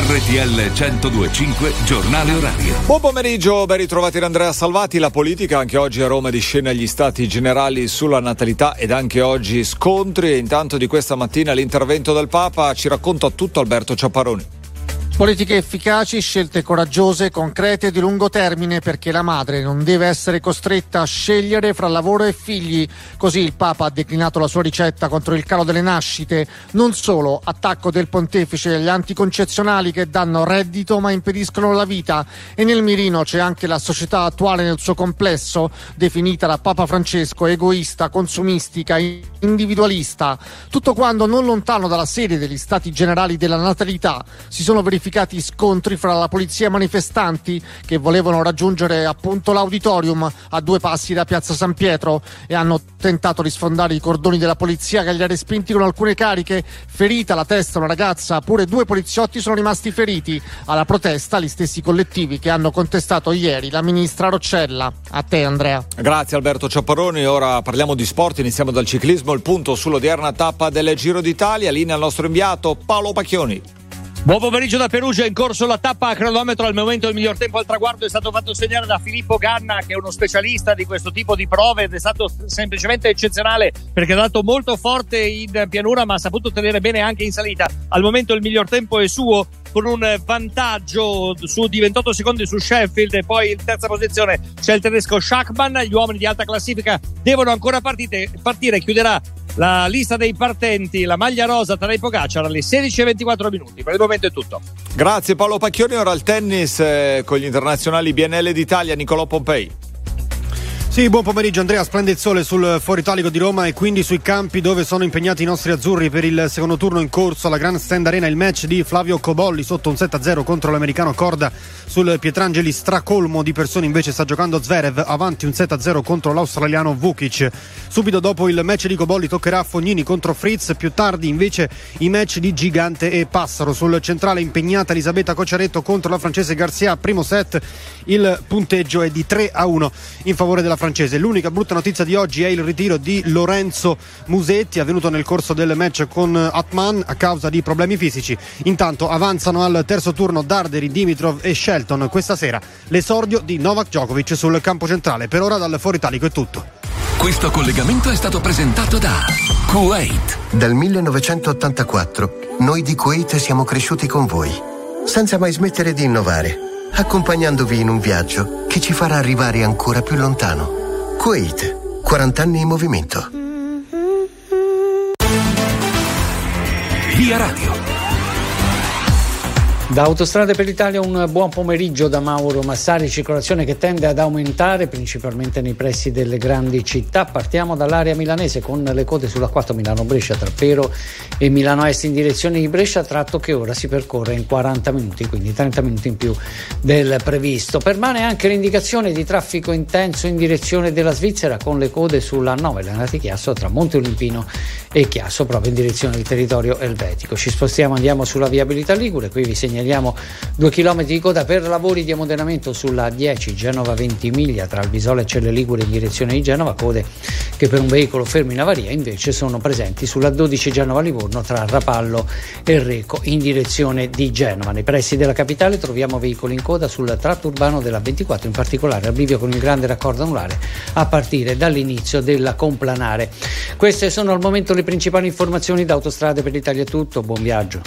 RTL 102.5 Giornale Orario. Buon pomeriggio, ben ritrovati da Andrea Salvati. La politica anche oggi a Roma di scena agli stati generali sulla natalità ed anche oggi scontri. E intanto di questa mattina l'intervento del Papa ci racconta tutto Alberto Ciapparoni. Politiche efficaci, scelte coraggiose, concrete e di lungo termine, perché la madre non deve essere costretta a scegliere fra lavoro e figli. Così il Papa ha declinato la sua ricetta contro il calo delle nascite. Non solo, attacco del pontefice agli anticoncezionali che danno reddito ma impediscono la vita. E nel mirino c'è anche la società attuale nel suo complesso, definita da Papa Francesco egoista, consumistica, individualista. Tutto quando non lontano dalla sede degli Stati Generali della Natalità si sono verificati scontri fra la polizia e manifestanti che volevano raggiungere appunto l'auditorium a 2 passi da Piazza San Pietro e hanno tentato di sfondare i cordoni della polizia che li ha respinti con alcune cariche. Ferita alla testa una ragazza, pure 2 poliziotti sono rimasti feriti. Alla protesta gli stessi collettivi che hanno contestato ieri la ministra Roccella. A te Andrea. Grazie Alberto Ciapparoni. Ora parliamo di sport, iniziamo dal ciclismo, il punto sull'odierna tappa del Giro d'Italia. Linea al nostro inviato Paolo Pacchioni. Buon pomeriggio da Perugia, in corso la tappa a cronometro. Al momento il miglior tempo al traguardo è stato fatto segnare da Filippo Ganna, che è uno specialista di questo tipo di prove ed è stato semplicemente eccezionale perché è andato molto forte in pianura ma ha saputo tenere bene anche in salita. Al momento il miglior tempo è suo, con un vantaggio di 28 secondi su Sheffield, e poi in terza posizione c'è il tedesco Schachmann. Gli uomini di alta classifica devono ancora partire. Chiuderà la lista dei partenti la maglia rosa Tadej Pogačar alle 16:24 minuti. Per il momento è tutto. Grazie Paolo Pacchioni. Ora al tennis con gli internazionali BNL d'Italia, Nicolò Pompei. Sì, buon pomeriggio Andrea, splende il sole sul Foro Italico di Roma e quindi sui campi dove sono impegnati i nostri azzurri per il secondo turno in corso alla Grandstand Arena. Il match di Flavio Cobolli sotto un 7-0 contro l'americano Corda sul Pietrangeli. Stracolmo di persone invece sta giocando Zverev, avanti un 7-0 contro l'australiano Vukic. Subito dopo il match di Cobolli toccherà Fognini contro Fritz, più tardi invece i match di Gigante e Passaro. Sul centrale impegnata Elisabetta Cocciaretto contro la francese Garcia. Primo set, il punteggio è di 3-1 in favore della francese. L'unica brutta notizia di oggi è il ritiro di Lorenzo Musetti, avvenuto nel corso del match con Atman a causa di problemi fisici. Intanto avanzano al terzo turno Darderi, Dimitrov e Shelton. Questa sera l'esordio di Novak Djokovic sul campo centrale. Per ora dal Foro Italico è tutto. Questo collegamento è stato presentato da Kuwait. Dal 1984 noi di Kuwait siamo cresciuti con voi, senza mai smettere di innovare, accompagnandovi in un viaggio che ci farà arrivare ancora più lontano. Kuwait, 40 anni in movimento. Via Radio. Da Autostrade per l'Italia un buon pomeriggio da Mauro Massari, circolazione che tende ad aumentare principalmente nei pressi delle grandi città. Partiamo dall'area milanese con le code sulla 4 Milano-Brescia tra Pero e Milano Est in direzione di Brescia, tratto che ora si percorre in 40 minuti, quindi 30 minuti in più del previsto. Permane anche l'indicazione di traffico intenso in direzione della Svizzera con le code sulla 9 Lanati Chiasso tra Monte Olimpino e Chiasso, proprio in direzione del territorio elvetico. Ci spostiamo, andiamo sulla viabilità Ligure, qui vi segnaliamo 2 chilometri di coda per lavori di ammodernamento sulla 10 Genova Ventimiglia tra Albisola e Celle Ligure in direzione di Genova, code che per un veicolo fermo in avaria invece sono presenti sulla 12 Genova Livorno tra Rapallo e Reco in direzione di Genova. Nei pressi della capitale troviamo veicoli in coda sul tratto urbano della 24, in particolare al bivio con il grande raccordo anulare a partire dall'inizio della Complanare. Queste sono al momento le principali informazioni. Da Autostrade per l'Italia è tutto, buon viaggio.